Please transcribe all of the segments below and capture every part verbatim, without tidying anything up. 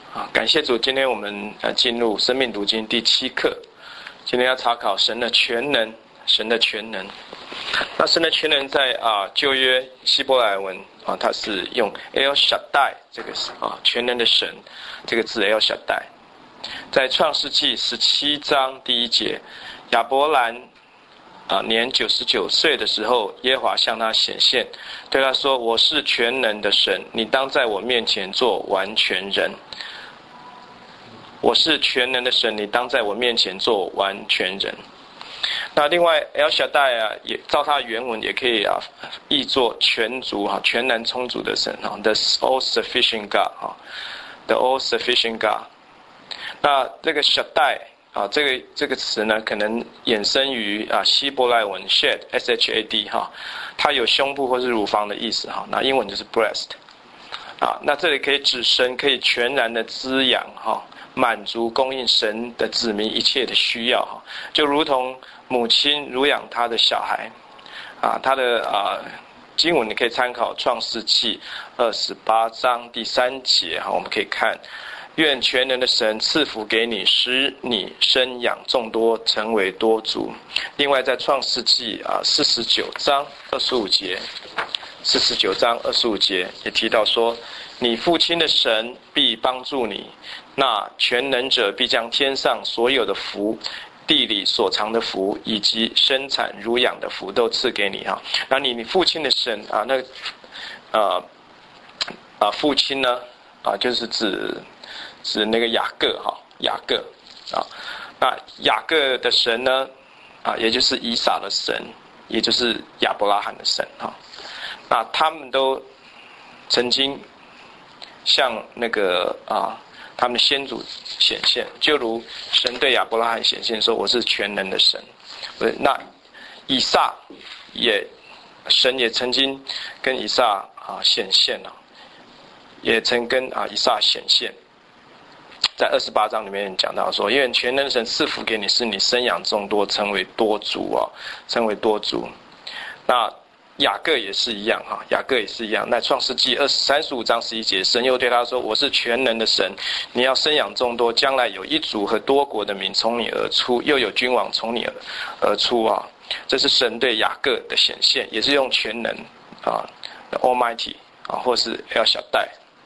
啊，感谢主，今天我们呃进入生命读经第七课。今天要查考神的全能，神的全能。那神的全能在啊旧约希伯来文啊，它是用 El Shaddai 这个啊全能的神这个字 El Shaddai。在创世纪十七章第一节，亚伯兰啊年九十九岁的时候，耶和华向他显现，对他说：“我是全能的神，你当在我面前做完全人。”我是全能的神，你当在我面前做完全人。那另外 El Shaddai 啊，也照它的原文也可以啊译作全足哈，全能充足的神哈 ，The all sufficient God 哈 ，The all sufficient God。那这个 Shaddai 啊，这个这个词呢，可能衍生于啊希伯来文 Shad S H A D 哈，它有胸部或是乳房的意思哈。那英文就是 breast 啊，那这里可以指神可以全然的滋养哈。满足供应神的子民一切的需要，就如同母亲乳养他的小孩啊，他的啊经文你可以参考创世纪二十八章第三节哈，我们可以看，愿全能的神赐福给你，使你生养众多，成为多族。另外在创世纪啊四十九章二十五节，四十九章二十五节也提到说，你父亲的神必帮助你，那全能者必将天上所有的福，地里所藏的福，以及生产乳养的福都赐给你哈。那你你父亲的神啊，那呃啊父亲呢啊，就是指指那个雅各哈，雅各啊，那雅各的神呢啊，也就是以撒的神，也就是亚伯拉罕的神哈。那他们都曾经向那个啊，他们的先祖显现，就如神对亚伯拉罕显现说：“我是全能的神。”那以撒也，神也曾经跟以撒啊显现了，也曾跟啊以撒显现。在二十八章里面讲到说：“因为全能的神赐福给你，使你生养众多，成为多族啊，成为多族。”那雅各也是一样哈，雅各也是一样。那创世纪二十三十五章十一节，神又对他说：“我是全能的神，你要生养众多，将来有一族和多国的民从你而出，又有君王从你而出啊。”这是神对雅各的显现，也是用全能啊 ，Almighty 啊，或是 El Shaddai。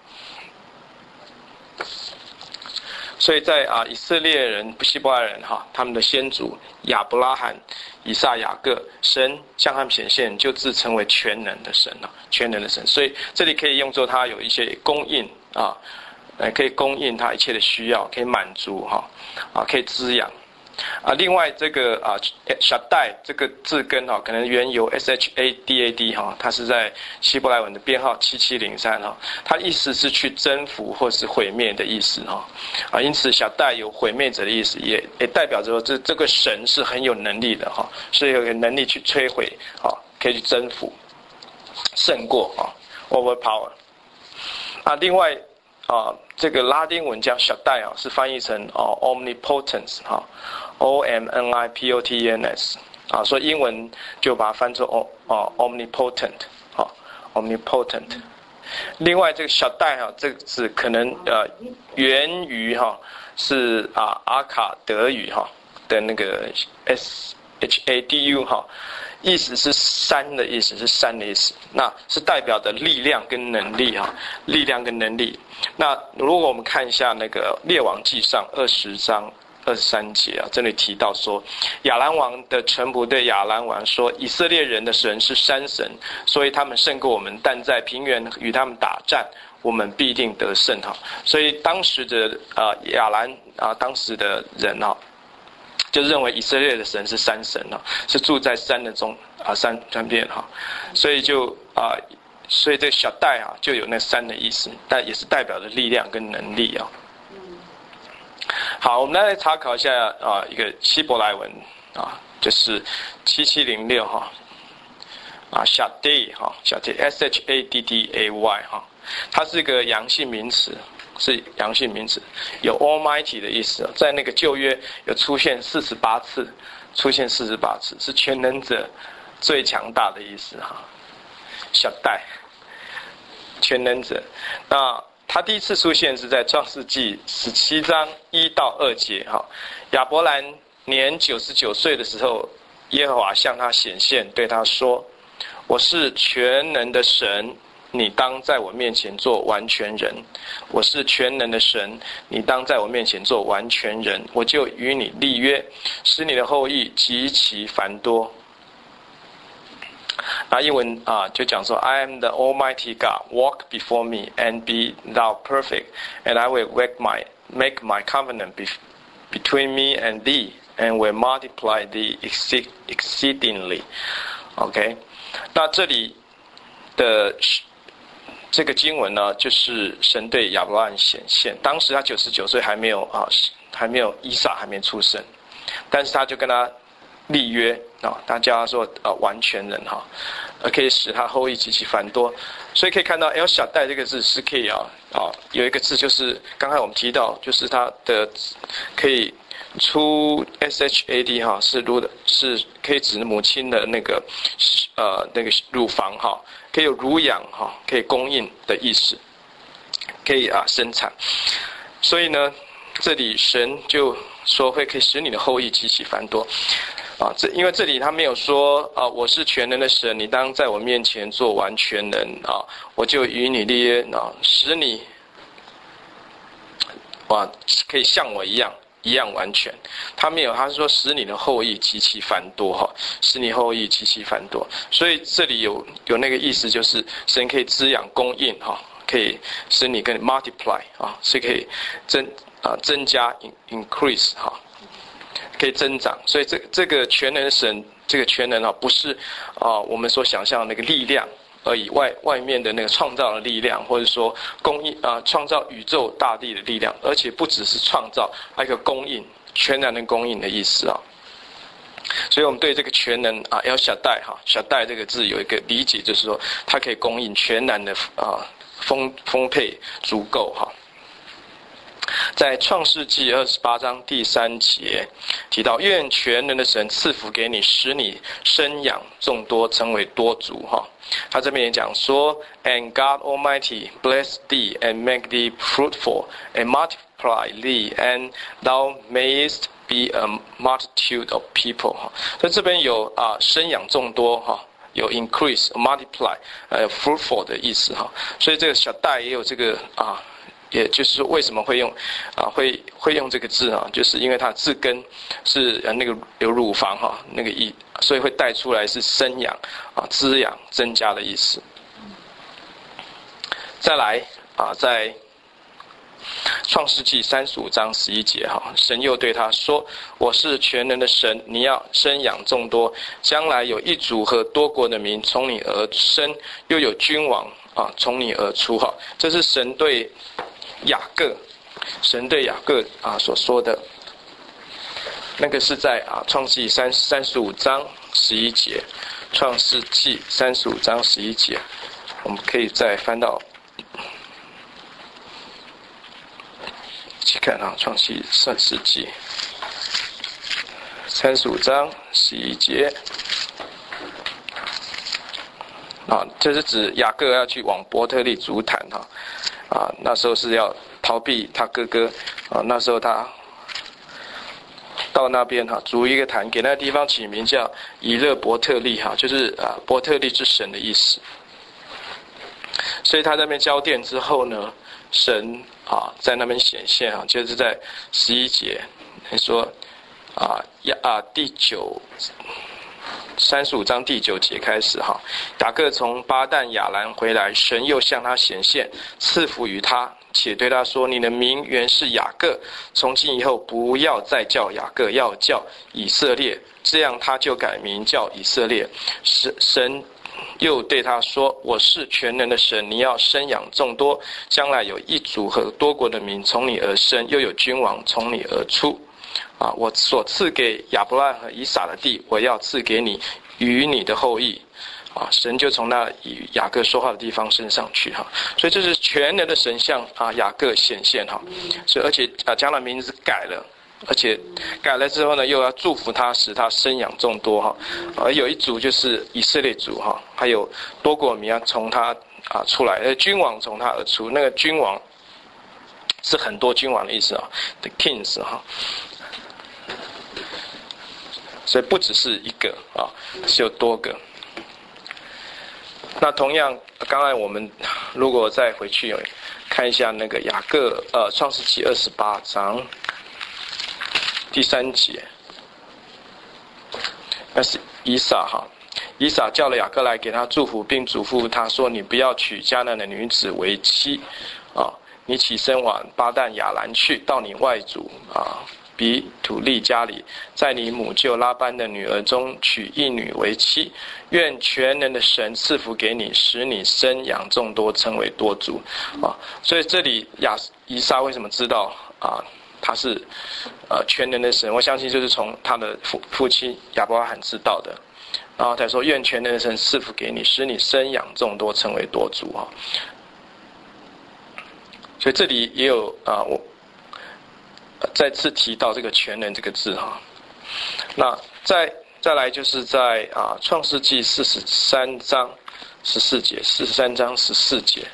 所以在啊以色列人、希伯来人哈，他们的先祖亚伯拉罕、以撒、雅各，神向他们显现，就自称为全能的神啊，全能的神。所以这里可以用作他有一些供应啊，呃，可以供应他一切的需要，可以满足哈，啊，可以滋养。啊，另外这个啊 ，Shaddai 这个字根哈，可能原由 S H A D A D 哈，它是在希伯来文的编号七七零三哈，它意思是去征服或是毁灭的意思哈，啊，因此Shaddai有毁灭者的意思，也也代表着说这这个神是很有能力的哈，是有能力去摧毁啊，可以去征服、胜过啊 ，overpower。啊，另外。啊，这个拉丁文叫小代啊，是翻译成哦 omnipotence 哈 ，O M N I P O T E N S 啊，所以英文就把它翻作哦哦 omnipotent 啊 omnipotent。另外这个小代哈，这个字可能呃源于哈是啊阿卡德语哈的那个 S H A D U 哈。意思是山的意思，是山的意思，那是代表的力量跟能力啊，力量跟能力。那如果我们看一下那个列王纪上二十章二十三节啊，这里提到说，亚兰王的臣仆对亚兰王说，以色列人的神是山神，所以他们胜过我们，但在平原与他们打战，我们必定得胜哈。所以当时的啊亚兰啊，当时的人啊。就认为以色列的神是山神啊，是住在山的中啊山山边哈，所以就啊，所以这小代啊就有那山的意思，但也是代表着力量跟能力啊。好，我们来查考一下啊一个希伯来文啊，就是七七零六哈啊小 day 哈小 day S H A D D A Y 哈，它是一个阳性名词。是阳性名词，有 Almighty 的意思，在那个旧约有出现四十八次，出现四十八次，是全能者、最强大的意思哈。小代，全能者。那他第一次出现是在创世纪十七章一到二节哈。亚伯兰年九十九岁的时候，耶和华向他显现，对他说：我是全能的神，你当在我面前做完全人。我是全能的神，你当在我面前做完全人，我就与你立约，使你的后裔极其繁多。那英文啊就讲说 I am the Almighty God, walk before me and be thou perfect, and I will make my, make my covenant between me and thee, and will multiply thee exceedingly. OK, 那这里的这个经文呢，就是神对亚伯拉罕显现。当时他九十九岁，还没有啊，还没有以撒还没出生，但是他就跟他立约啊，他叫他说呃完全人哈，呃可以使他后裔极其繁多。所以可以看到 El Shaddai 这个字是可以啊啊有一个字就是刚才我们提到，就是它的可以出 S H A D 哈，是乳的，是可以指母亲的那个呃那个乳房哈，可以有乳养哈，可以供应的意思，可以啊生产。所以呢，这里神就说会可以使你的后裔极其繁多。啊，这因为这里他没有说啊，我是全能的神，你当在我面前做完全人啊，我就与你立约啊，使你哇可以像我一样一样完全。他没有，他是说使你的后裔极其繁多哈，使你后裔极其繁多。所以这里有有那个意思，就是神可以滋养供应哈，可以使你跟 multiply 啊，是可以增啊增加 increase 哈。可以增长，所以这这个全能的神，这个全能啊，不是啊我们所想象的那个力量而已，外外面的那个创造的力量，或者说供应啊创造宇宙大地的力量，而且不只是创造，还有一个供应，全然的供应的意思啊。所以我们对这个全能啊 El Shaddai 哈 Shaddai 这个字有一个理解，就是说它可以供应全然的啊丰丰沛足够哈。在创世纪二十八章第三节提到，愿全能的神赐福给你，使你生养众多，成为多族哈。他这边也讲说 ，And God Almighty bless thee and make thee fruitful and multiply thee, and thou mayest be a multitude of people 哈。所以这边有啊生养众多哈。有 increase, multiply, 呃 fruitful 的意思哈。所以这个小代也有这个啊。也就是说，为什么会用啊会会用这个字啊？就是因为它字根是呃那个有乳房哈那个意，所以会带出来是生养啊滋养增加的意思。再来啊，在创世纪三十五章十一节哈，神又对他说：“我是全能的神，你要生养众多，将来有一族和多国的民从你而生，又有君王啊从你而出哈。”这是神对雅各，神对雅各啊所说的，那个是在啊创世纪三三十五章十一节，创世纪三十五章十一节，我们可以再翻到一起看啊，创世创世纪三十五章十一节。啊，这是指雅各要去往伯特利足坛哈，啊，那时候是要逃避他哥哥，啊，那时候他到那边哈，筑一个坛，给那个地方起名叫以勒伯特利哈，就是啊伯特利之神的意思。所以他在那边交奠之后呢，神啊在那边显现啊，就是在十一节，他说啊呀啊第九。三十五章第九节开始哈，雅各从巴旦亚兰回来，神又向他显现，赐福于他，且对他说：“你的名原是雅各，从今以后不要再叫雅各，要叫以色列。”这样他就改名叫以色列。神又对他说：“我是全能的神，你要生养众多，将来有一族和多国的民从你而生，又有君王从你而出。”啊，我所赐给亚伯拉罕和以撒的地，我要赐给你与你的后裔。啊，神就从那与雅各说话的地方升上去哈，所以这是全能的神向啊雅各显现哈，所以而且啊将来名字改了，而且改了之后呢，又要祝福他，使他生养众多哈。而有一族就是以色列族哈，还有多国民要从他啊出来，呃君王从他而出，那个君王是很多君王的意思啊 ，the kings 哈。所以不只是一个啊，是有多个。那同样，刚才我们如果再回去看一下那个雅各呃创世纪二十八章第三节，那是以撒哈，以撒叫了雅各来给他祝福，并嘱咐他说：“你不要娶迦南的女子为妻啊，你起身往巴旦亚兰去，到你外祖啊。”比土利家里，在你母舅拉班的女儿中娶一女为妻，愿全能的神赐福给你，使你生养众多，成为多族啊！所以这里亚以撒为什么知道啊？他是呃全能的神，我相信就是从他的父父亲亚伯拉罕知道的。然后他说：“愿全能的神赐福给你，使你生养众多，成为多族啊！”所以这里也有啊我。再次提到这个全能这个字哈，那再再来就是在啊创世纪四十三章十四节，四十三章十四节，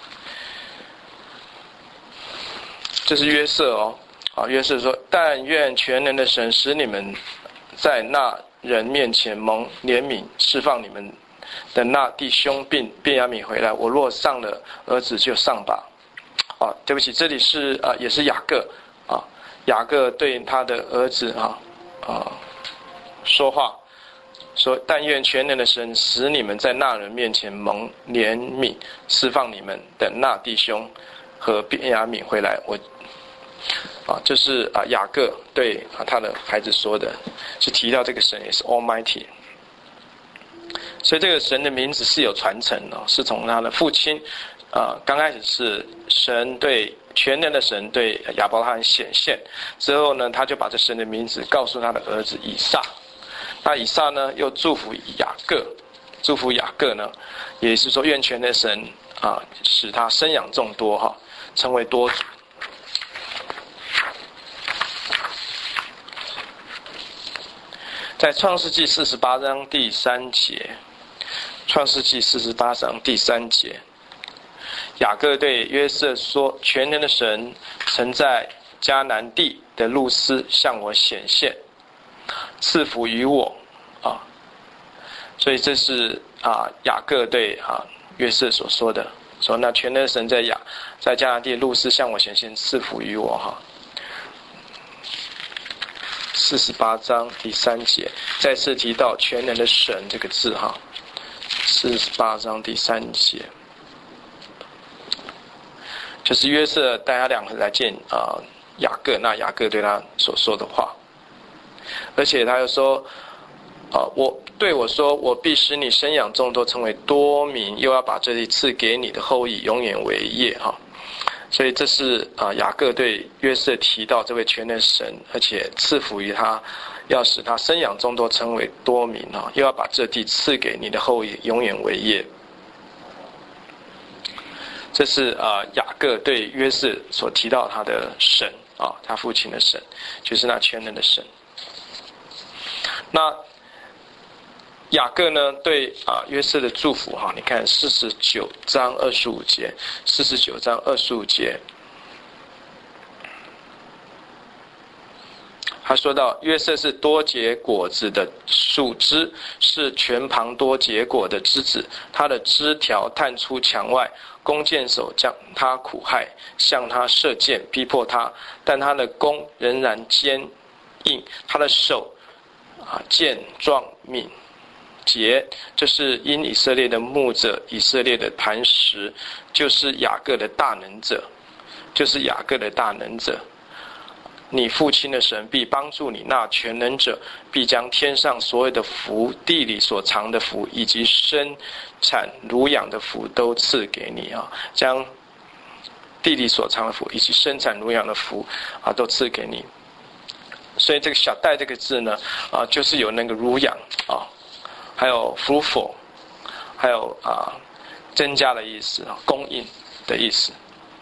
这是约瑟哦，啊约瑟说：“但愿全能的神使你们在那人面前蒙怜悯，释放你们的那弟兄并便雅悯回来。我若上了儿子，就上吧。”啊，对不起，这里是啊也是雅各啊。雅各对他的儿子啊啊说话，说：“但愿全能的神使你们在那人面前蒙怜悯，释放你们的那弟兄和便雅悯回来。”我啊，这是啊雅各对啊他的孩子说的，是提到这个神也是 Almighty。所以这个神的名字是有传承的，是从他的父亲啊刚开始是神对。全能的神对亚伯拉罕显现之后呢，他就把这神的名字告诉他的儿子以撒。那以撒呢，又祝福雅各，祝福雅各呢，也是说愿全能的神啊，使他生养众多哈，成为多族。在创世纪四十八章第三节，创世纪四十八章第三节。雅各对约瑟说：“全能的神曾在迦南地的路斯向我显现，赐福于我。”啊，所以这是啊雅各对啊约瑟所说的，说那全能的神在亚在迦南地的路斯向我显现，赐福于我哈。四十八章第三节再次提到全能的神这个字哈。四十八章第三节。就是约瑟带他两个人来见啊、呃、雅各，那雅各对他所说的话，而且他又说，啊、呃、我对我说，我必使你生养众多，成为多民，又要把这里赐给你的后裔，永远为业哈。所以这是啊、呃、雅各对约瑟提到这位全能神，而且赐福于他，要使他生养众多，成为多民啊，又要把这地赐给你的后裔，永远为业。这是啊、呃、雅各对约瑟所提到他的神啊，他父亲的神，就是那全能的神。那雅各呢对啊、呃、约瑟的祝福哈，你看四十九章二十五节，四十九章二十五节，他说到约瑟是多结果子的树枝，是全旁多结果的枝子，他的枝条探出墙外，弓箭手将他苦害，向他射箭逼迫他，但他的弓仍然坚硬，他的手啊健壮敏捷，这是因以色列的牧者，以色列的磐石，就是雅各的大能者，就是雅各的大能者。你父亲的神必帮助你，那全能者必将天上所有的福，地里所藏的福，以及生产乳养的福都赐给你啊！将地里所藏的福，以及生产乳养的福啊，都赐给你。所以这个小带这个字呢，啊，就是有那个乳养啊，还有 fruitful， 还有啊增加的意思啊，供应的意思。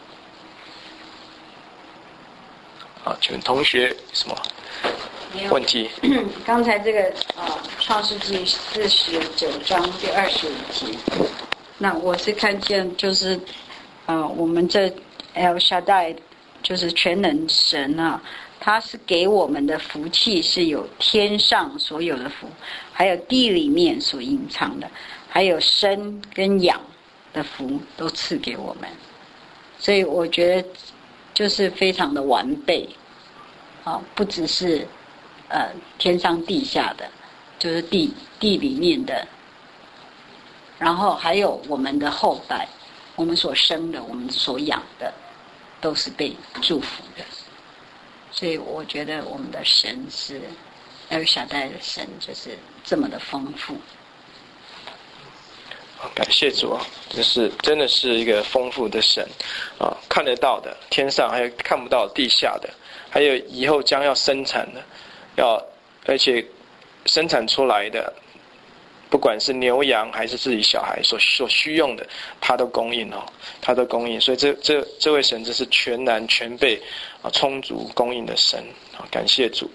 啊，请问同学什么问题？ 刚才这个呃，创世纪四十九章第二十五节，那我是看见就是呃，我们这 El Shaddai 就是全能神啊，他是给我们的福气是有天上所有的福，还有地里面所隐藏的，还有生跟养的福都赐给我们。所以我觉得就是非常的完备啊，不只是呃天上地下的，就是地地里面的，然后还有我们的后代，我们所生的，我们所养的，都是被祝福的。所以我觉得我们的神是El Shaddai的神，就是这么的丰富。 感谢主啊，这是真的是一个丰富的神啊，看得到的天上，还有看不到地下的，还有以后将要生产的，要而且生产出来的，不管是牛羊还是自己小孩所所需用的，他都供应哦，他都供应。所以这这这位神，这是全然全备啊充足供应的神啊，感谢主。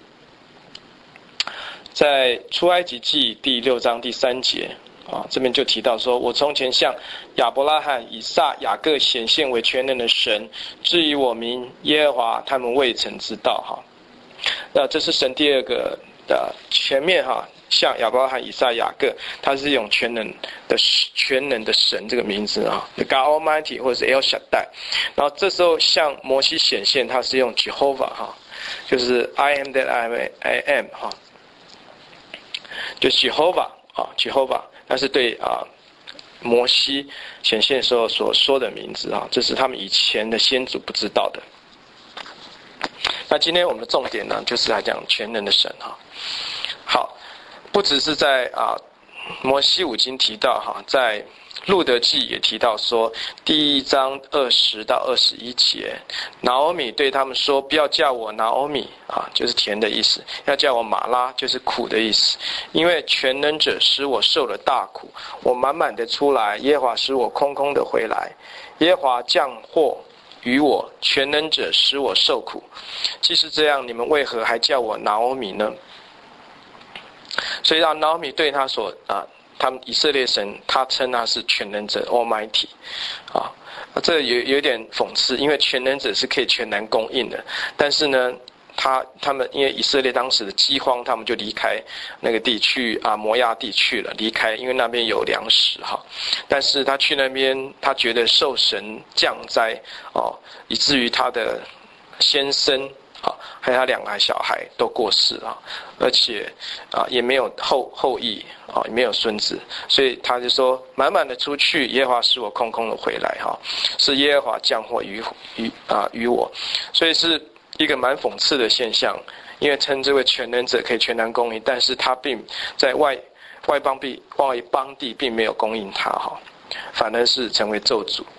在出埃及记第六章第三节。啊，这边就提到说，我从前向亚伯拉罕、以撒、雅各显现为全能的神，至于我民耶和华，他们未曾知道。哈，那这是神第二个的前面哈，像亚伯拉罕、以撒、雅各，他是用全能的全能的神这个名字啊 ，God Almighty 或者是 El Shaddai。然后这时候向摩西显现，他是用 Jehovah 哈，就是 I am that I I am 哈，就 Jehovah 啊 Jehovah。那是对啊，摩西显现时候所说的名字啊，这是他们以前的先祖不知道的。那今天我们的重点呢，就是来讲全能的神哈。好，不只是在啊摩西五经提到哈，在路德记也提到说，第一章二十到二十一节，拿俄米对他们说：“不要叫我拿俄米啊，就是甜的意思；要叫我玛拉，就是苦的意思。因为全能者使我受了大苦，我满满的出来；耶和华使我空空的回来。耶和华降祸于我，全能者使我受苦。既是这样，你们为何还叫我拿俄米呢？”所以让拿俄米对他所啊。他们以色列神，他称他是全能者 Almighty， 啊，这有有点讽刺，因为全能者是可以全然供应的，但是呢，他他们因为以色列当时的饥荒，他们就离开那个地去啊摩亚地去了，离开，因为那边有粮食哈，但是他去那边，他觉得受神降灾哦，以至于他的先生。啊，还有他两个小孩都过世啊，而且啊也没有后后裔啊，也没有孙子，所以他就说满满的出去，耶和华使我空空的回来哈，是耶和华降祸于于啊于我，所以是一个蛮讽刺的现象，因为称这位全能者可以全然供应，但是他并在外外邦地外邦地并没有供应他哈，反而是成为咒诅。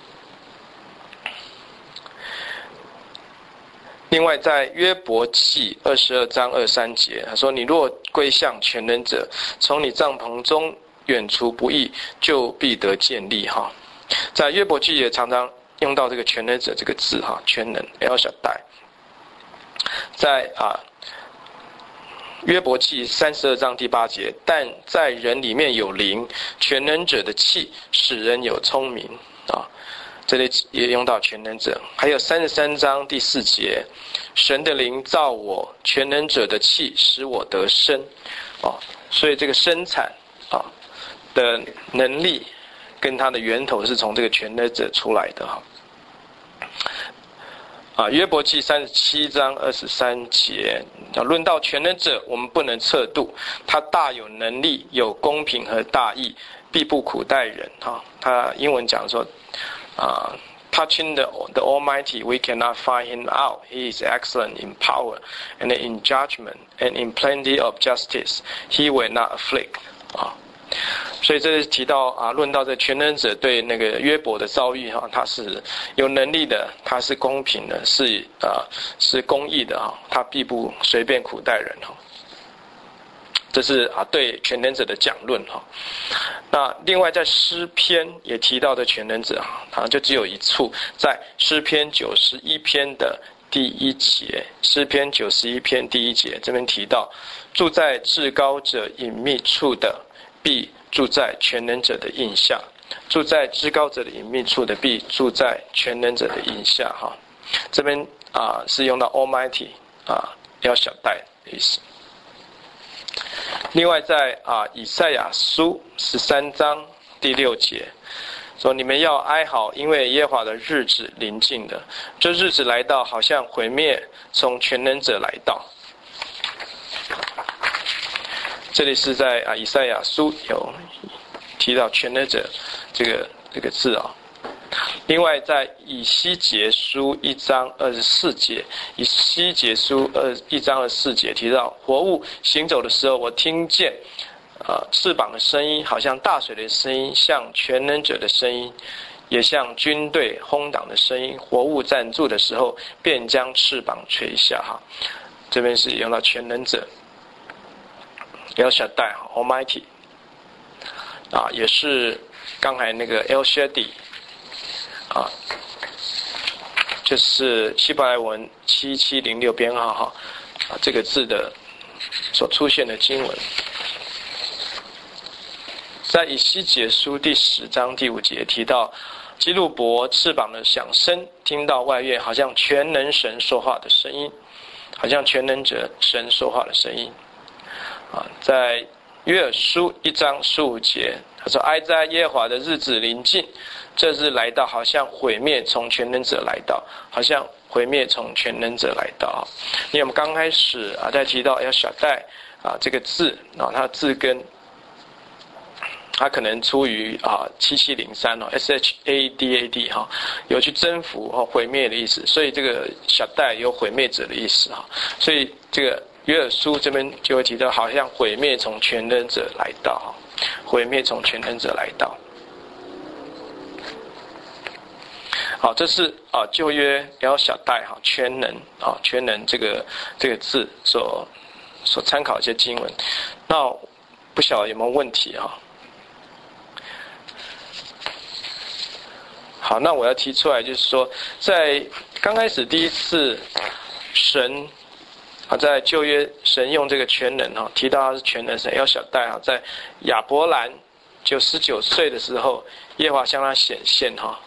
另外，在约伯记二十二章二三节，他说：“你若归向全能者，从你帐篷中远除不义，就必得建立。”哈，在约伯记也常常用到这个全能者这个字哈，全能 El Shaddai。在啊约伯记三十二章第八节，但在人里面有灵，全能者的气使人有聪明啊。这里也用到全能者，还有三十三章第四节，神的灵造我，全能者的气使我得生，哦，所以这个生产啊的能力跟它的源头是从这个全能者出来的哈。啊，约伯记三十七章二十三节，论到全能者，我们不能测度，他大有能力，有公平和大义，必不苦待人哈。他英文讲说。Uh, touching the, the Almighty, we cannot find him out. He is excellent in power and in judgment and in plenty of justice. He will not afflict. 啊，所以这是提到啊，论到这全能者对那个约伯的遭遇哈，他是有能力的，他是公平的，是啊是公义的哈，他必不随便苦待人哈。这是啊对全能者的讲论哈。那另外在诗篇也提到的全能者哈，好像就只有一处，在诗篇九十一篇的第一节，诗篇九十一篇第一节这边提到，住在至高者隐秘处的，必住在全能者的印下；住在至高者的隐秘处的，必住在全能者的印下哈。这边啊是用到 Almighty 啊 El Shaddai 的意思。另外在啊以赛亚书十三章第六节说，你们要哀嚎，因为耶和华的日子临近了，这日子来到，好像毁灭从全能者来到。这里是在啊以赛亚书有提到全能者这个这个字啊。另外在以西结书一章二十四节，以西结书二一章二十四节提到，活物行走的时候，我听见呃翅膀的声音，好像大水的声音，像全能者的声音，也像军队轰挡的声音。活物站住的时候，便将翅膀垂下。哈，这边是用到全能者 El Shaddai Almighty 啊，也是刚才那个 El Shaddai 啊，就是希伯来文七七零六编号哈啊这个字的所出现的经文。在以西结书第十章第五节提到，基路伯翅膀的响声，听到外院好像全能神说话的声音，好像全能者神说话的声音。啊，在约珥书一章十五节，他说：“哀哉，耶和华的日子临近，这日来到，好像毁灭从全能者来到，好像毁灭从全能者来到。”因为我们刚开始啊，在提到 El Shaddai 啊这个字啊，它的字根。它可能出于啊七七零三哦 S H A D A D 哈，有去征服和毁灭的意思，所以这个小代有毁灭者的意思哈，所以这个约珥书这边就会提到，好像毁灭从全能者来到哈，毁灭从全能者来到。好，这是啊旧约El Shaddai哈全能啊全能这个这个字所所参考一些经文，那不晓得有没有问题哈？好，那我要提出来，就是说，在刚开始第一次神啊，在旧约神用这个全能啊，提到他是全能神El Shaddai啊，在亚伯兰就十九岁的时候，耶和华向他显现哈。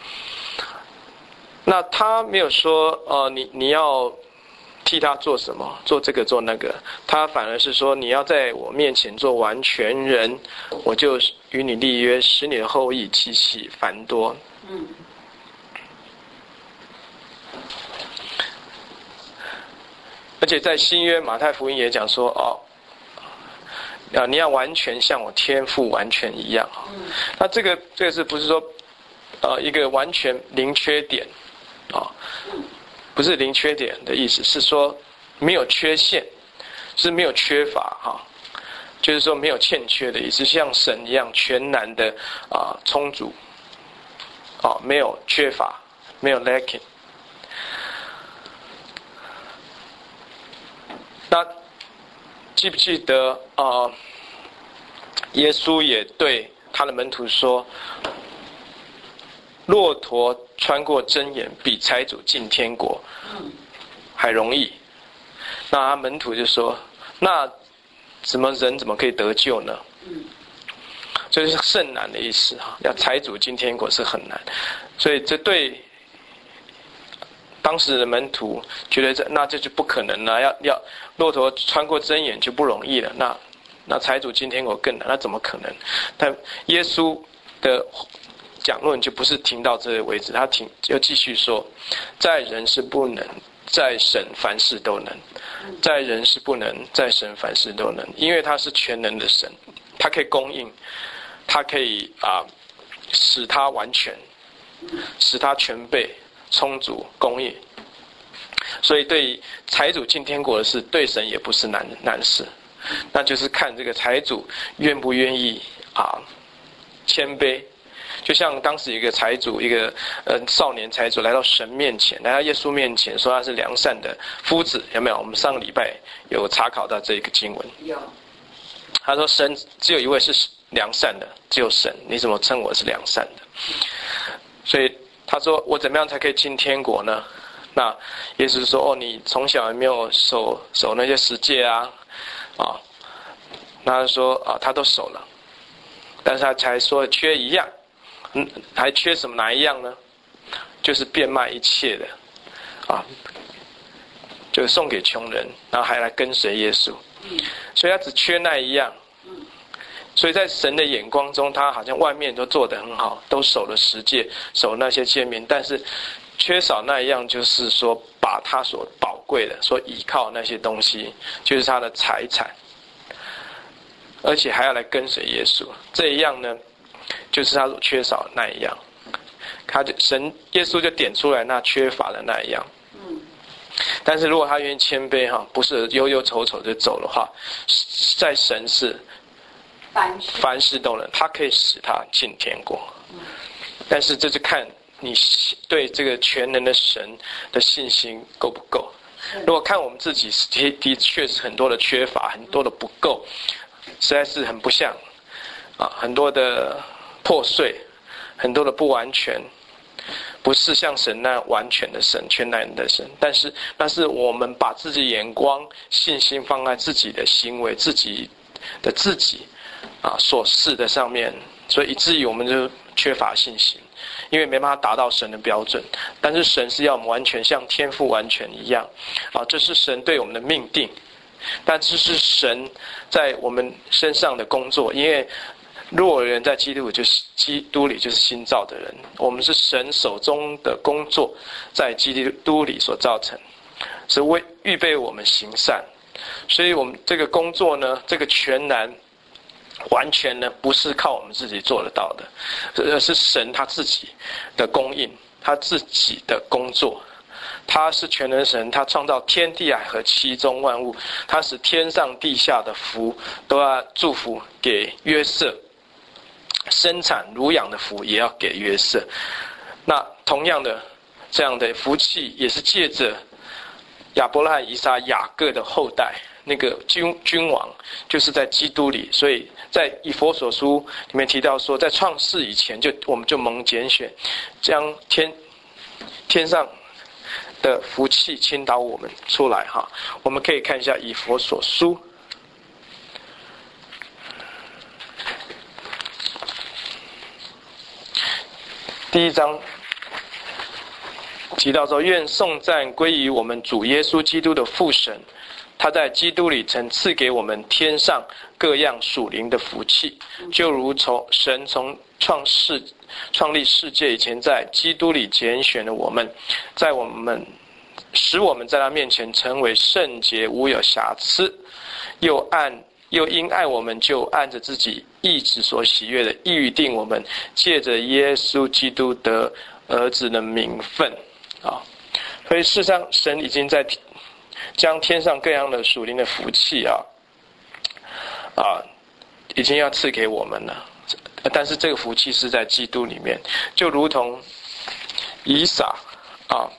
那他没有说呃，你你要替他做什么，做这个做那个，他反而是说，你要在我面前做完全人，我就与你立约，使你的后裔极其繁多。嗯，而且在新约马太福音也讲说，哦，啊，你要完全像我天父完全一样。嗯，那这个这个是不是说，呃，一个完全零缺点啊？不是零缺点的意思，是说没有缺陷，是没有缺乏哈，就是说没有欠缺的意思，像神一样全然的啊充足。哦，没有缺乏，没有 lacking。那记不记得啊、呃？耶稣也对他的门徒说：“骆驼穿过针眼，比财主进天国还容易。”那他门徒就说：“那怎么人怎么可以得救呢？”这就是甚难的意思哈，要财主进天国是很难，所以这对当时的门徒觉得这那这就不可能了，要要骆驼穿过针眼就不容易了，那那财主进天国更难，那怎么可能？但耶稣的讲论就不是停到这个为止，他停又继续说，在人是不能，在神凡事都能，在人是不能，在神凡事都能，因为他是全能的神，他可以供应。他可以啊，使他完全，使他全备、充足、供应。所以对财主进天国的事，对神也不是难难事，那就是看这个财主愿不愿意啊谦卑。就像当时一个财主，一个呃少年财主来到神面前，来到耶稣面前，说他是良善的夫子，有没有？我们上个礼拜有查考到这个经文。有。他说神只有一位是良善的，只有神，你怎么称我是良善的？所以他说我怎么样才可以进天国呢？那耶稣说，哦，你从小有没有守守那些十诫啊？啊，那他说啊，他都守了，但是他才说缺一样，嗯，还缺什么哪一样呢？就是变卖一切的，啊， 就送给穷人，然后还来跟随耶稣。所以他只缺那一样。所以在神的眼光中，他好像外面都做得很好，都守了十诫，守那些诫命，但是缺少那一样，就是说把他所宝贵的、所依靠那些东西，就是他的财产，而且还要来跟随耶稣。这一样呢，就是他所缺少的那一样。他就神耶稣就点出来那缺乏的那一样。但是如果他愿意谦卑哈，不是忧忧愁愁就走的话，在神是凡事都能，他可以使他进天国。但是这是看你对这个全能的神的信心够不够。如果看我们自己的的确是很多的缺乏，很多的不够，实在是很不像啊，很多的破碎，很多的不完全，不是像神那样完全的神，全能的神。但是那是我们把自己眼光信心放在自己的行为，自己的自己啊所示的上面，所以以至于我们就缺乏信心，因为没办法达到神的标准。但是神是要我们完全像天父完全一样啊，这是神对我们的命定，但这是神在我们身上的工作。因为若有人在基督就是基督里就是新造的人，我们是神手中的工作，在基督里所造成，是为预备我们行善。所以我们这个工作呢，这个全然完全呢不是靠我们自己做得到的，而是神他自己的供应，他自己的工作。他是全能神，他创造天地海和其中万物，他使天上地下的福都要祝福给约瑟，生产乳养的福也要给约瑟。那同样的这样的福气也是借着亚伯拉罕、以撒、雅各的后代，那个君君王就是在基督里。所以在以弗所书里面提到说，在创世以前就我们就蒙拣选，将天天上的福气倾倒我们出来哈。我们可以看一下以弗所书第一章提到说，愿颂赞归于我们主耶稣基督的父神，他在基督里曾赐给我们天上各样属灵的福气，就如从神从创世创立世界以前，在基督里拣选了我们，在我们使我们在他面前成为圣洁无有瑕疵，又按又因爱我们，就按着自己意志所喜悦的预定我们，借着耶稣基督的儿子的名分啊。所以事实上神已经在将天上各样的属灵的福气啊啊已经要赐给我们了。但是这个福气是在基督里面，就如同以撒啊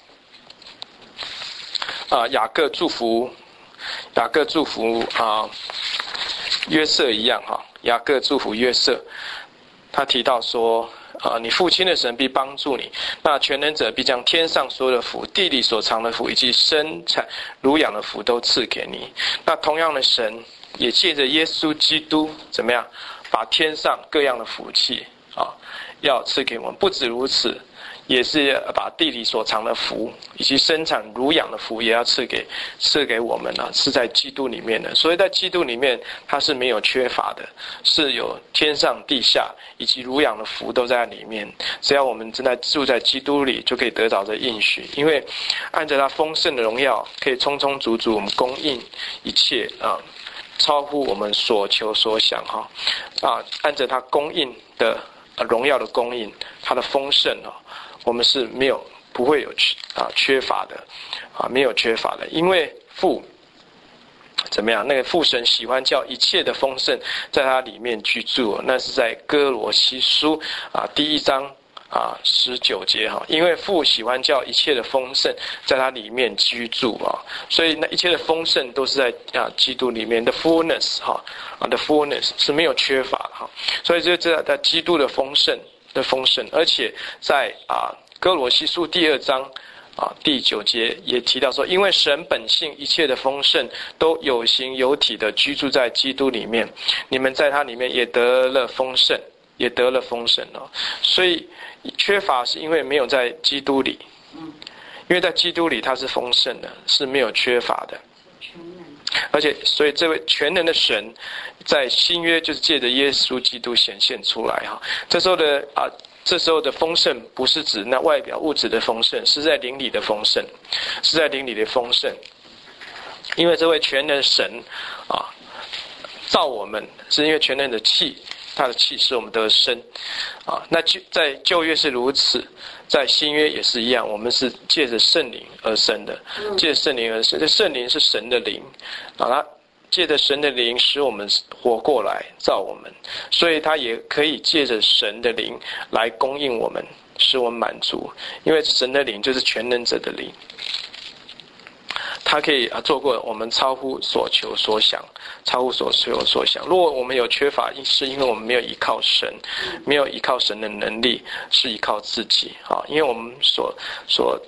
啊雅各祝福雅各祝福啊约瑟一样哈。雅各祝福约瑟，他提到说啊，你父亲的神必帮助你，那全能者必将天上所有的福、地里所藏的福以及生产乳养的福都赐给你。那同样的神也借着耶稣基督怎么样，把天上各样的福气啊要赐给我们。不止如此，也是把地里所藏的福以及生产乳养的福也要赐给赐给我们啊，是在基督里面的。所以在基督里面它是没有缺乏的，是有天上地下以及乳养的福都在里面。只要我们正在住在基督里，就可以得到这应许。因为按着他丰盛的荣耀，可以充充足足我们供应一切啊，超乎我们所求所想哈啊！按着他供应的荣耀的供应，他的丰盛啊，我们是没有不会有啊缺乏的啊，没有缺乏的。因为父怎么样？那个父神喜欢叫一切的丰盛在他里面居住，那是在哥罗西书啊第一章啊十九节哈。因为父喜欢叫一切的丰盛在他里面居住啊，所以那一切的丰盛都是在啊基督里面的 fullness 哈啊的 fullness 是没有缺乏的哈。所以这这在基督的丰盛的丰盛，而且在啊哥罗西书第二章啊第九节也提到说，因为神本性一切的丰盛都有形有体的居住在基督里面，你们在他里面也得了丰盛，也得了丰盛哦。所以缺乏是因为没有在基督里， 因为在基督里他是丰盛的，是没有缺乏的。而且，所以这位全能的神，在新约就是借着耶稣基督显现出来哈。这时候的啊，这时候的丰盛不是指那外表物质的丰盛，是在灵里的丰盛，是在灵里的丰盛。因为这位全能神啊，造我们是因为全能的气，他的气使我们得生啊。那就在旧约是如此。在新约也是一样，我们是借着圣灵而生的，借着圣灵而生。这圣灵是神的灵，啊，他借着神的灵使我们活过来，造我们，所以他也可以借着神的灵来供应我们，使我们满足。因为神的灵就是全能者的灵，他可以啊做过我们超乎所求所想，超乎所求所想。如果我们有缺乏，是因为我们没有依靠神，没有依靠神的能力，是依靠自己啊。因为我们所所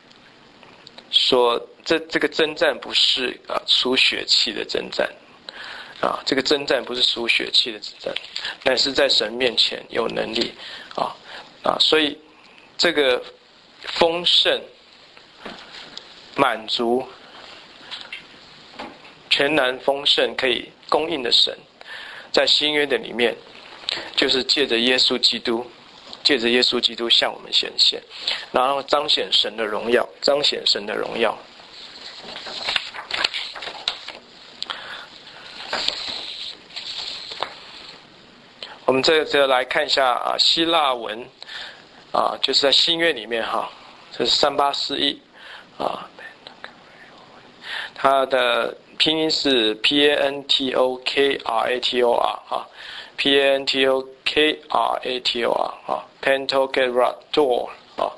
所这这个征战不是啊属血气的征战啊，这个征战不是属血气的征战，乃是在神面前有能力啊啊，所以这个丰盛、满足。全然丰盛可以供应的神，在新约的里面，就是借着耶稣基督，借着耶稣基督向我们显现，然后彰显神的荣耀，彰显神的荣耀。我们这这来看一下啊，希腊文啊，就是在新约里面哈，这是三八四一啊，它的。拼音是 P A N T O K R A T O R 啊 ，P A N T O K R A T O R 啊 ，Pantokrator 啊，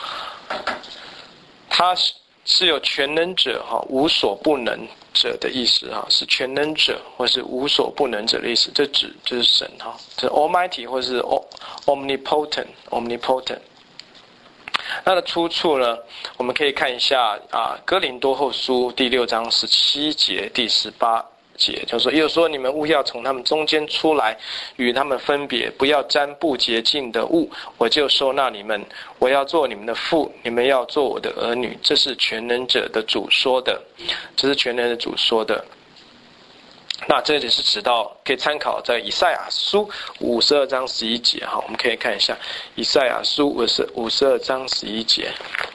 它是是有全能者哈，无所不能者的意思哈，是全能者或是无所不能者的意思，这指就是神哈，是 Almighty 或是 Omnipotent Omnipotent。它的出处呢，我们可以看一下啊，《哥林多后书》第六章十七节、第十八节，就是说，又说你们务要从他们中间出来，与他们分别，不要沾不洁净的物，我就收纳你们，我要做你们的父，你们要做我的儿女。这是全能者的主说的，这是全能的主说的。那这里是指到可以参考在以赛亚书五十二章十一节哈，我们可以看一下以赛亚书五十五十二章十一节。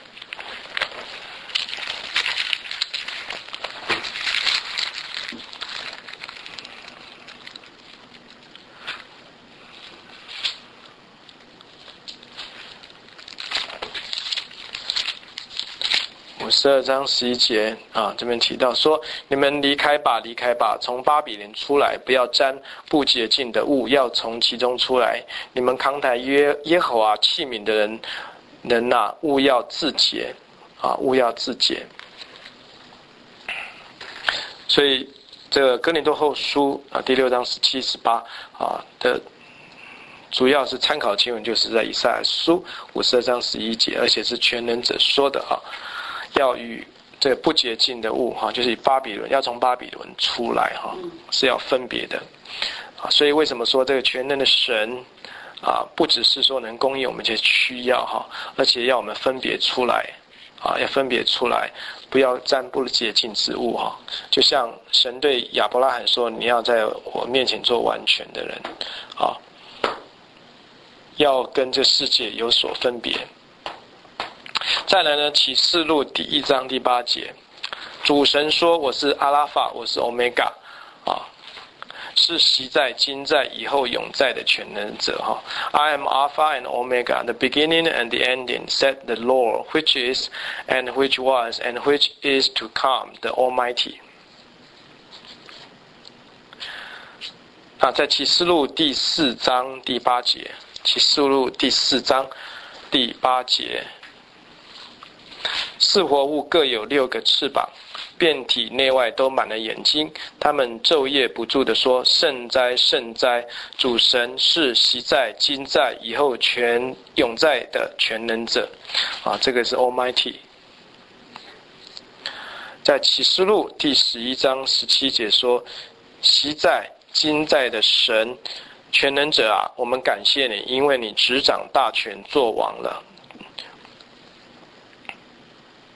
五十二章十一节啊，这边提到说：你们离开吧，离开吧，从巴比伦出来，不要沾不洁净的物，要从其中出来。你们扛抬耶耶和华器皿的人，人呐、啊，务要自洁啊，务要自洁。所以这个哥林多后书啊，第六章十七、十八啊的。主要是参考经文，就是在以赛亚书五十二章十一节，而且是全能者说的啊，要与这个不洁净的物哈，就是以巴比伦要从巴比伦出来哈，是要分别的啊。所以为什么说这个全能的神啊，不只是说能供应我们这些需要哈，而且要我们分别出来啊，要分别出来，不要沾不洁净之物哈。就像神对亚伯拉罕说：“你要在我面前做完全的人啊。”要跟这世界有所分别。再来呢，启示录第一章第八节，主神说：“我是阿拉法，我是欧米伽，啊，是昔在、今在、以后永在的全能者。”哈 ，I am Alpha and Omega, the beginning and the ending, said the Lord, which is, and which was, and which is to come, the Almighty。啊，在启示录第四章第八节。启示录第四章第八节，四活物各有六个翅膀，遍体内外都满了眼睛，他们昼夜不住地说：圣哉，圣哉，主神是昔在、今在、以后全永在的全能者。啊，这个是 Almighty。在启示录第十一章十七节说：昔在、今在的神全能者啊，我们感谢你，因为你执掌大权，做王了。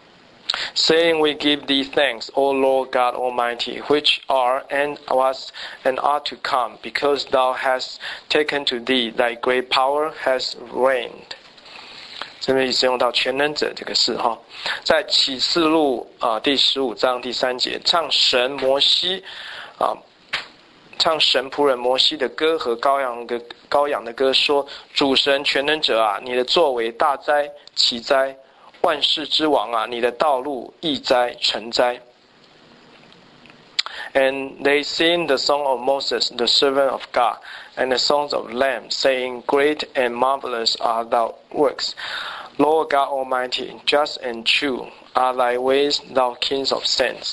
saying, We give thee thanks, O Lord God Almighty, which are and was and are to come, because thou hast taken to thee thy great power has reigned. 这边使用到全能者这个事哈，在启示录啊、呃、第十五章第三节，唱神摩西啊。唱神仆人摩西的歌和羔羊的羔羊的歌，说：主神全能者啊，你的作为大哉奇哉，万世之王啊，你的道路义哉诚哉。And they sing the song of Moses, the servant of God, and the songs of Lamb, saying, Great and marvelous are thy works, Lord God Almighty, just and true are thy ways, thou King of saints.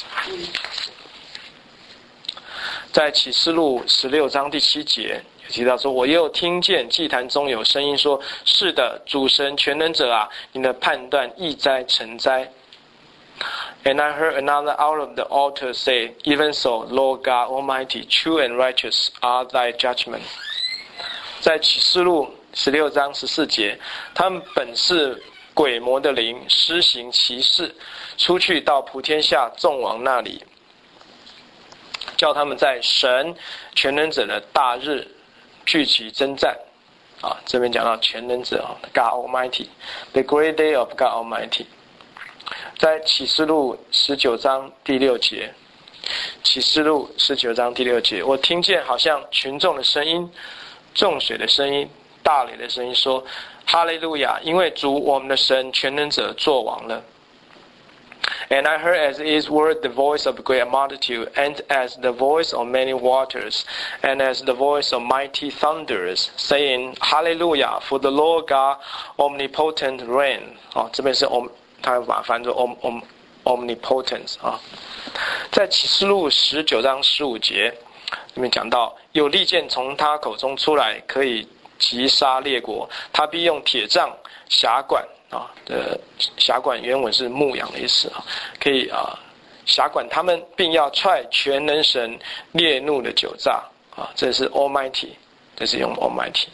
在启示录十六章第七节有提到说，我又听见祭坛中有声音说，是的，主神全能者啊，你的判断义哉诚哉。And I heard another out of the altar say, Even so, Lord God Almighty, true and righteous are thy judgment. 在启示录十六章十四节，他们本是鬼魔的灵，施行奇事，出去到普天下众王那里，叫他们在神全能者的大日聚集征战。啊，这边讲到全能者 God Almighty, the great day of God Almighty。在启示录十九章第六节，启示录十九章第六节，我听见好像群众的声音，众水的声音，大雷的声音，说：哈利路亚！因为主我们的神全能者作王了。And I heard as it were the voice of a great multitude, and as the voice of many waters, and as the voice of mighty thunders, saying, Hallelujah, for the Lord God omnipotent reign. 哦，这边是 om， 他把它翻作 om om omnipotence 啊。在启示录十九章十五节里面讲到，有利剑从他口中出来，可以击杀列国，他必用铁杖辖管。啊的辖管原文是牧羊的意思啊，可以啊辖管他们，并要踹全能神烈怒的酒榨啊，这是 Almighty， 这是用 Almighty。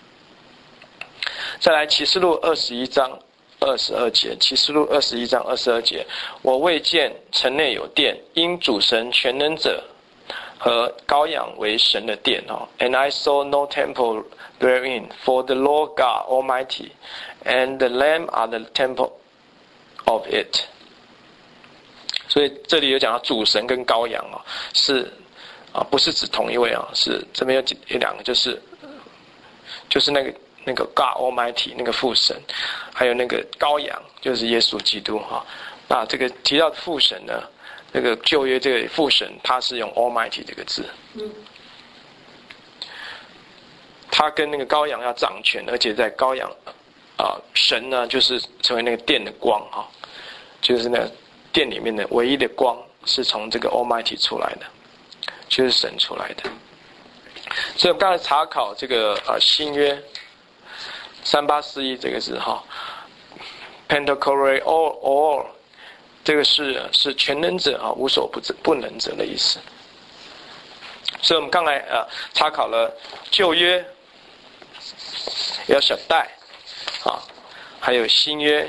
再来启示录二十一章二十二节，启示录二十一章二十二节，我未见城内有殿，因主神全能者和羔羊为神的殿哦。And I saw no temple therein, for the Lord God Almighty and the Lamb are the temple of it. 所以这里有讲到主神跟羔羊哦，是啊，不是指同一位啊，是这边有有两个，就是就是那个那个 God Almighty 那个父神，还有那个羔羊，就是耶稣基督哈。那这个提到父神呢？这个旧约这个父神，他是用 Almighty 这个字，嗯，他跟那个羔羊要掌权，而且在羔羊啊、呃，神呢就是成为那个殿的光哈，就是那个殿里面的唯一的光是从这个 Almighty 出来的，就是神出来的。所以我们刚才查考这个呃新约三八四一这个字哈 ，Pentecost all all。这个是是全能者啊，无所不不能者的意思。所以我们刚才呃查考了旧约，要小带啊，还有新约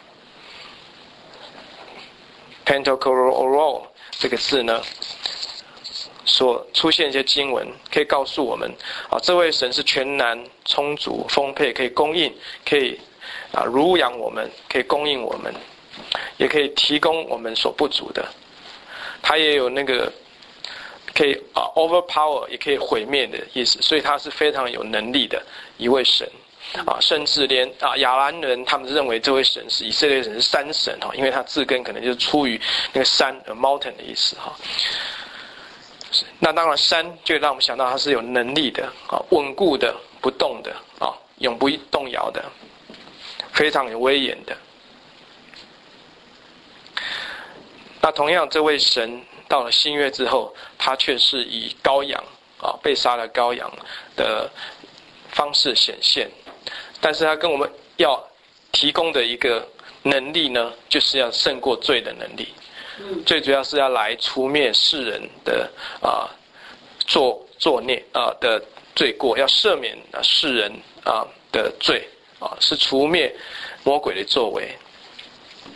Pentecostal 这个字呢，所出现一些经文，可以告诉我们啊，这位神是全然充足、丰沛，可以供应，可以啊乳养我们，可以供应我们。也可以提供我们所不足的，他也有那个可以啊 overpower， 也可以毁灭的意思，所以他是非常有能力的一位神啊，甚至连啊亚兰人他们认为这位神是以色列神是山神哈，因为他字根可能就是出于那个山 a mountain 的意思哈。那当然山就让我们想到他是有能力的啊，稳固的、不动的啊，永不动摇的，非常有威严的。那同样，这位神到了新约之后，他却是以羔羊啊，被杀的羔羊的方式显现。但是他跟我们要提供的一个能力呢，就是要胜过罪的能力。最主要是要来除灭世人的啊作作孽啊的罪过，要赦免啊世人啊的罪啊，是除灭魔鬼的作为。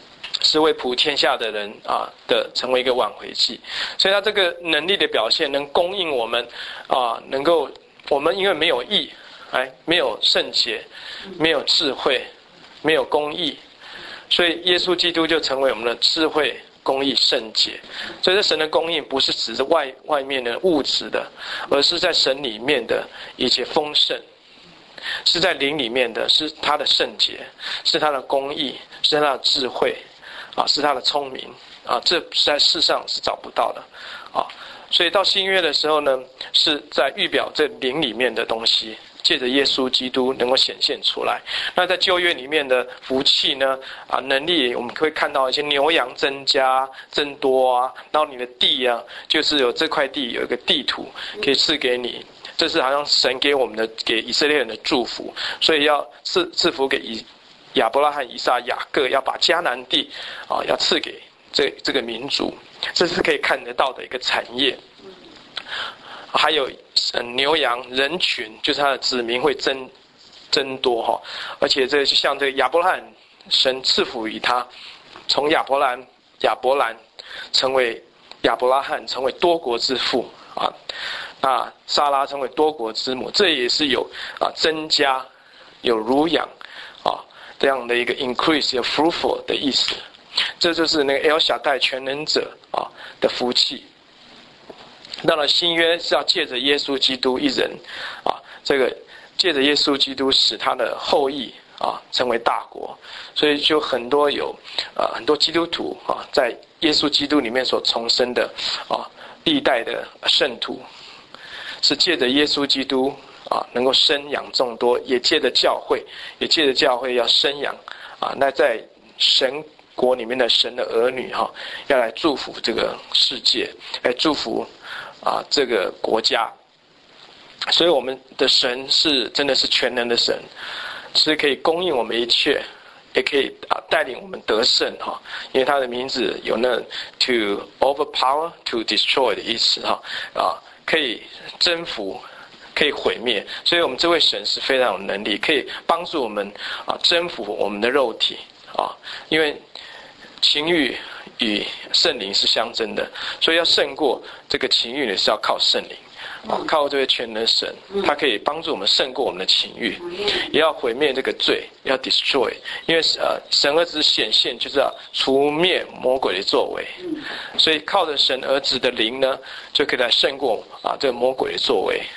是为普天下的人啊的成为一个挽回祭。所以他这个能力的表现，能供应我们啊，能够我们因为没有义，哎，没有圣洁，没有智慧，没有公义，所以耶稣基督就成为我们的智慧、公义、圣洁。所以这神的供应不是指着外外面的物质的，而是在神里面的一切丰盛，是在灵里面的，是他的圣洁，是他的公义，是他的智慧啊，是他的聪明啊，这在世上是找不到的啊。所以到新约的时候呢，是在预表这灵里面的东西，借着耶稣基督能够显现出来。那在旧约里面的福气呢，啊，能力我们会看到一些牛羊增加增多啊，然后你的地啊，就是有这块地有一个地图可以赐给你，这是好像神给我们的给以色列人的祝福，所以要赐赐福给以亚伯拉罕、以撒、雅各，要把迦南地啊要赐给这这个民族，这是可以看得到的一个产业。还有牛羊人群，就是他的子民会增增多哈，而且这像这个亚伯拉罕，神赐福于他，从亚伯兰亚伯兰成为亚伯拉罕，成为多国之父啊。那撒拉成为多国之母，这也是有啊增加、有乳养啊这样的一个 increase 有 fruitful 的意思。这就是那个 El Shaddai 全能者啊的福气。到了新约是要借着耶稣基督一人啊，这个借着耶稣基督使他的后裔啊成为大国，所以就很多有啊很多基督徒啊在耶稣基督里面所重生的啊历代的圣徒，是借着耶稣基督啊能够生养众多，也借着教会，也借着教会要生养啊那在神国里面的神的儿女哈，要来祝福这个世界，来祝福啊这个国家。所以我们的神是真的是全能的神，是可以供应我们一切，也可以啊带领我们得胜哈。因为他的名字有那 to overpower to destroy 的意思哈，啊可以征服，可以毁灭。所以我们这位神是非常有能力，可以帮助我们啊征服我们的肉体啊，因为情欲与圣灵是相争的，所以要胜过这个情欲呢，是要靠圣灵啊，靠这位全能神，他可以帮助我们胜过我们的情欲，也要毁灭这个罪，要 destroy， 因为呃神儿子显现就是要除灭魔鬼的作为，所以靠着神儿子的灵呢，就可以来胜过啊这个魔鬼的作为。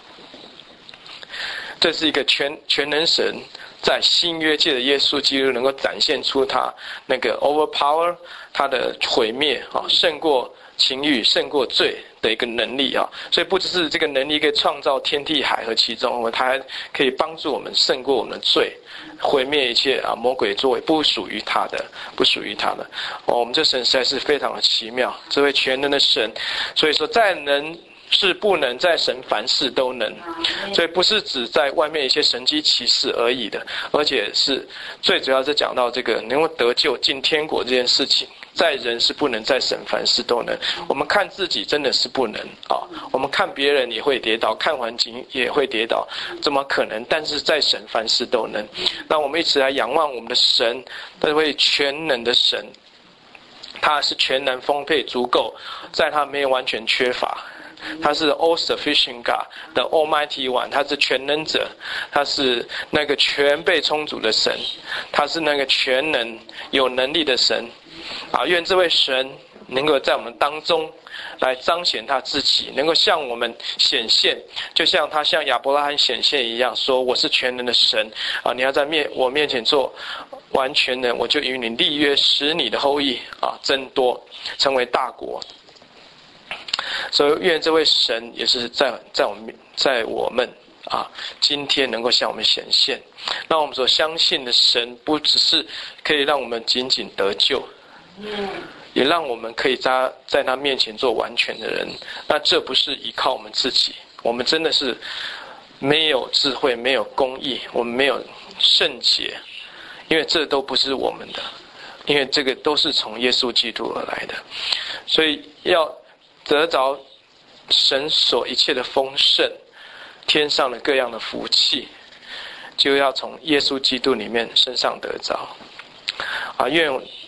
这是一个全全能神在新约界的耶稣基督能够展现出他那个 overpower 他的毁灭啊，胜过情欲，胜过罪的一个能力啊。所以不只是这个能力可以创造天地海和其中，他还可以帮助我们胜过我们的罪，毁灭一切啊魔鬼作为不属于他的，不属于他的。哦，我们这神实在是非常的奇妙，这位全能的神。所以说在能是不能，在神凡事都能，所以不是指在外面一些神迹奇事而已的，而且是最主要是讲到这个能够得救进天国这件事情，在人是不能，在神凡事都能。我们看自己真的是不能啊，我们看别人也会跌倒，看环境也会跌倒，怎么可能？但是在神凡事都能。那我们一起来仰望我们的神，这位全能的神，他是全能丰沛足够，在他没有完全缺乏。他是 all sufficient God, the Almighty One， 他是全能者，他是那个全备充足的神，他是那个全能有能力的神啊！愿这位神能够在我们当中来彰显他自己，能够向我们显现，就像他向亚伯拉罕显现一样，说我是全能的神啊！你要在面我面前做完全人，我就与你立约，使你的后裔啊增多，成为大国。所以愿这位神也是在在我们在我们啊今天能够向我们显现，让我们所相信的神不只是可以让我们仅仅得救，也让我们可以在在他面前做完全的人。那这不是依靠我们自己，我们真的是没有智慧，没有公义，我们没有圣洁，因为这都不是我们的，因为这个都是从耶稣基督而来的。所以要得着神所一切的丰盛，天上的各样的福气，就要从耶稣基督里面身上得着啊！愿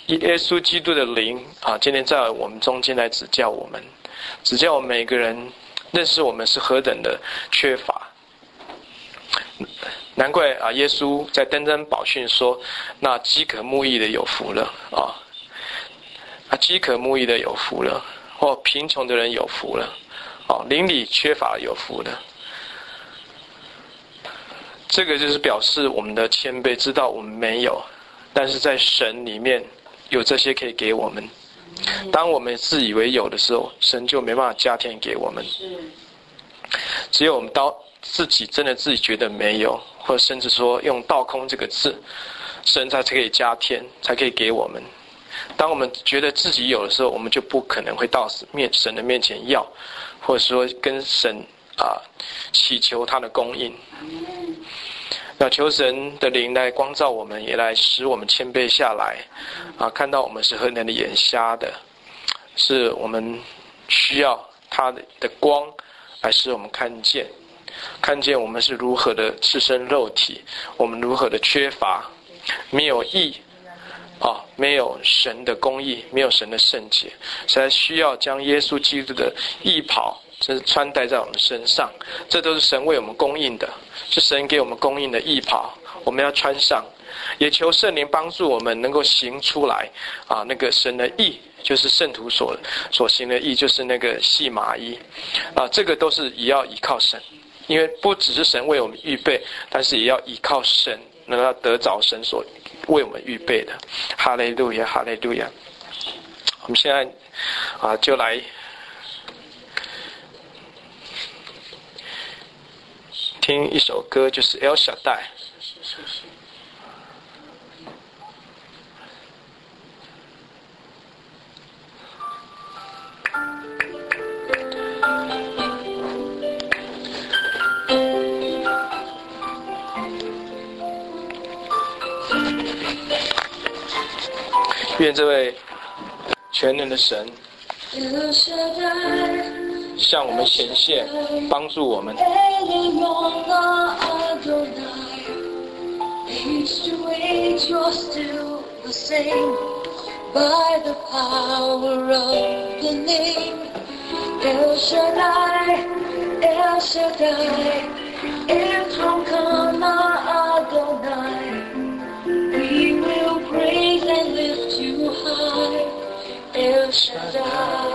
耶稣基督的灵啊，今天在我们中间来指教我们，指教我们每个人认识我们是何等的缺乏。难怪啊，耶稣在登山宝训说：“那饥渴慕义的有福了啊！啊，饥渴慕义的有福了，或贫穷的人有福了，哦、啊，邻里缺乏有福了。”这个就是表示我们的谦卑，知道我们没有，但是在神里面有这些可以给我们。当我们自以为有的时候，神就没办法加添给我们。只有我们到自己真的自己觉得没有，或者甚至说用倒空这个字，神才可以加添，才可以给我们。当我们觉得自己有的时候，我们就不可能会到面神的面前要，或者说跟神啊祈求他的供应。那求神的灵来光照我们，也来使我们谦卑下来啊，看到我们是何等的眼瞎的，是我们需要他的光来使我们看见，看见我们是如何的赤身肉体，我们如何的缺乏，没有义啊，没有神的公义，没有神的圣洁，才需要将耶稣基督的义袍这是穿戴在我们身上，这都是神为我们供应的，是神给我们供应的义袍，我们要穿上。也求圣灵帮助我们能够行出来啊，那个神的义，就是圣徒所所行的义，就是那个细麻衣啊，这个都是也要依靠神，因为不只是神为我们预备，但是也要依靠神，能够得着神所为我们预备的。哈利路亚，哈利路亚。我们现在啊，就来听一首歌，就是 El Shaddai。愿这位全能的神向我们显现，帮助我们。 El Shaddai,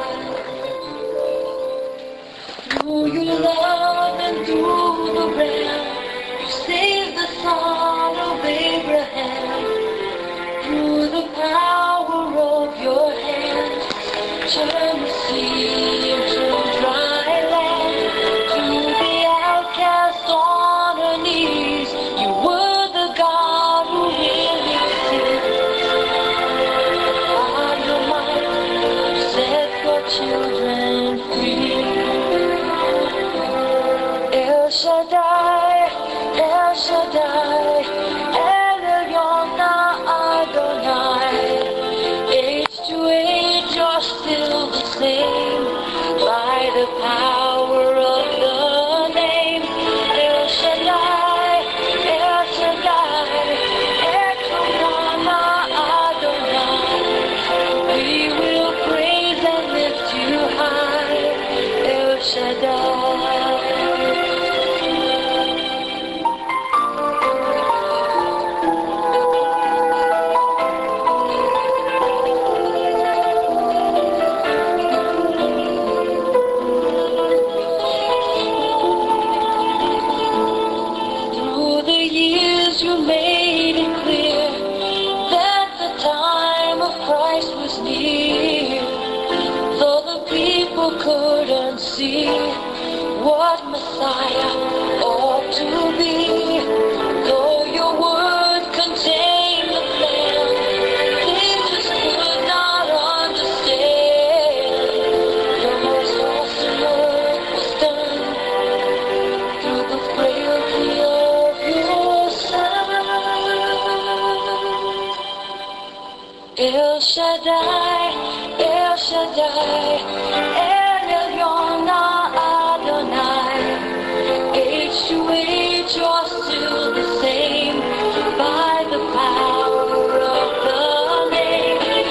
through your love and through the ram, you saved the son of Abraham. Through the power of your hand, turn the sea into dry land. To the outcast on her knees, you were the God who really saved. Children free. El Shaddai, El Shaddai, El Elyon Adonai. Age to age you're still the same, by the power of the name. El Shaddai, El Shaddai, Elyon Adonai. We will praise and lift you high, El Shaddai. Through the years you made it clear that the time of Christ was near. Though the people couldn't see what Messiah ought to be, though your word contained the plan, they just could not understand. Your most awesome work was done through the frailty of your Son. El Shaddai, El Shaddai, El Elyon Adonai. Age to age you're still the same, by the power of the name.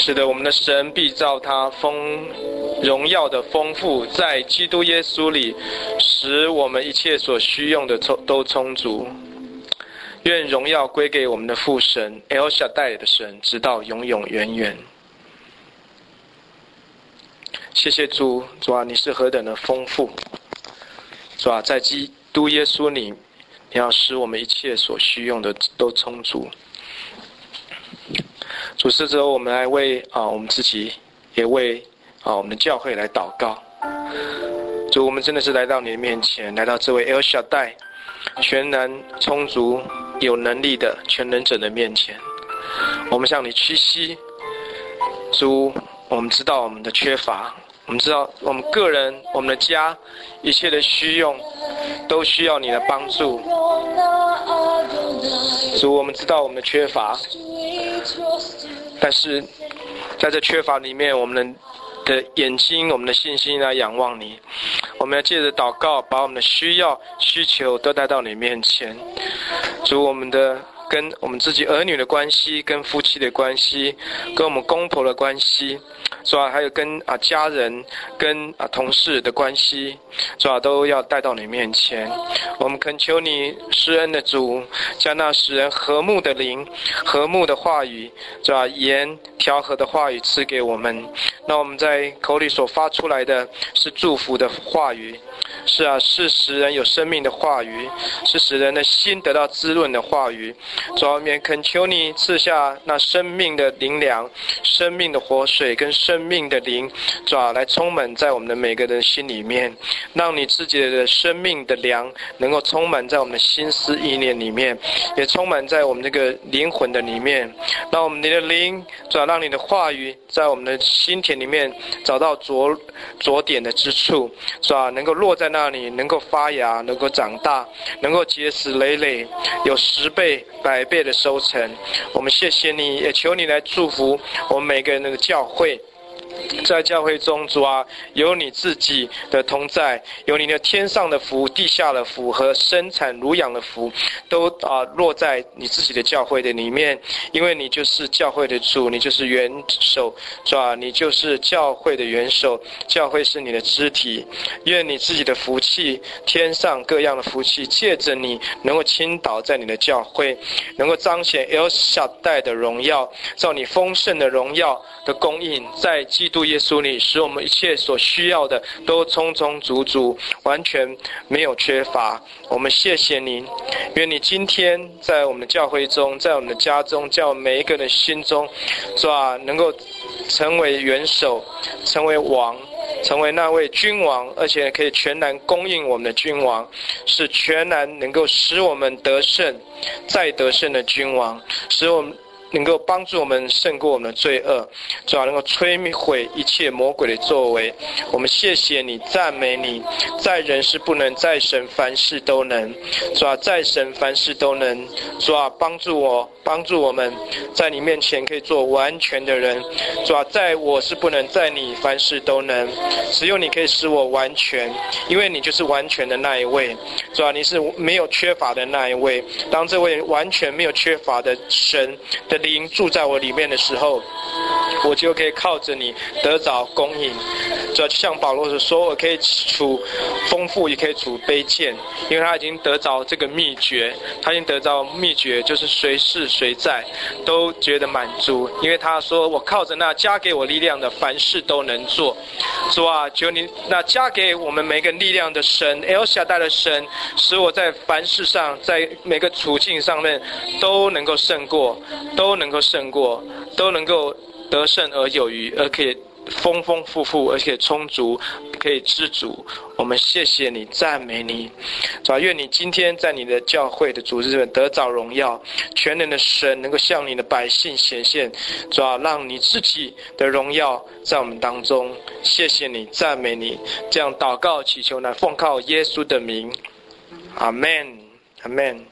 是的，我们的神必照他丰荣耀的丰富，在基督耶稣里，使我们一切所需用的都充足。愿荣耀归给我们的父神 El Shaddai 的神，直到永永远远。谢谢主，主啊，你是何等的丰富！主啊，在基督耶稣里，你要使我们一切所需用的都充足。主，是之后我们来为啊我们自己，也为啊我们的教会来祷告。主，我们真的是来到你的面前，来到这位 El Shaddai 全能充足有能力的全能者的面前，我们向你屈膝。主，我们知道我们的缺乏，我们知道我们个人、我们的家一切的需用都需要你的帮助。主，我们知道我们的缺乏，但是在这缺乏里面，我们的眼睛、我们的信心来仰望你。我们要借着祷告，把我们的需要、需求都带到你面前。主，我们的跟我们自己儿女的关系，跟夫妻的关系，跟我们公婆的关系，主啊，还有跟啊家人、跟啊同事的关系，主啊，都要带到你面前。我们恳求你施恩的主，将那使人和睦的灵、和睦的话语，主啊，言调和的话语赐给我们。那我们在口里所发出来的是祝福的话语，是啊，是使人有生命的话语，是使人的心得到滋润的话语。主啊，我们恳求你赐下那生命的灵粮、生命的活水跟生命的灵，主啊，来充满在我们的每个人心里面，让你自己的生命的粮能够充满在我们的心思意念里面，也充满在我们这个灵魂的里面。让我们的灵，主啊，让你的话语在我们的心田里面找到着着点的之处，主啊，能够落在那里，能够发芽，能够长大，能够结实累累，有十倍、百倍的收成。我们谢谢你，也求你来祝福我们每个人的教会。在教会中，主啊，有你自己的同在，有你的天上的福、地下的福和生产乳养的福，都啊落在你自己的教会的里面。因为你就是教会的主，你就是元首，主啊，你就是教会的元首，教会是你的肢体。愿你自己的福气，天上各样的福气，借着你能够倾倒在你的教会，能够彰显 El Shaddai 的荣耀，照你丰盛的荣耀的供应，在基督耶稣里，使我们一切所需要的都充充足足，完全没有缺乏。我们谢谢你，愿你今天在我们的教会中，在我们的家中，在我们每一个人心中，主啊，能够成为元首，成为王，成为那位君王，而且可以全然供应我们的君王，是全然能够使我们得胜再得胜的君王，使我们能够帮助我们胜过我们的罪恶，主啊，能够摧毁一切魔鬼的作为。我们谢谢你，赞美你，在人是不能，在神凡事都能。主啊，在神凡事都能。主啊，帮助我，帮助我们，在你面前可以做完全的人。主啊，在我是不能，在你凡事都能。只有你可以使我完全，因为你就是完全的那一位。主啊，你是没有缺乏的那一位。当这位完全没有缺乏的神的灵住在我里面的时候，我就可以靠着你得着供应。就像保罗所说，我可以处丰富，也可以处卑贱，因为他已经得着这个秘诀，他已经得着秘诀，就是随事随在都觉得满足，因为他说，我靠着那加给我力量的，凡事都能做。主啊，求你那加给我们每个力量的神 El Shaddai 的神，使我在凡事上，在每个处境上面都能够胜过，都能够胜过，都能够得胜而有余，而可以丰丰富富，而且充足，可以知足。我们谢谢你，赞美你。主啊，愿你今天在你的教会的组织里得着荣耀，全能的神能够向你的百姓显现。主啊，让你自己的荣耀在我们当中。谢谢你，赞美你。这样祷告祈求呢，奉靠耶稣的名，阿们，阿们。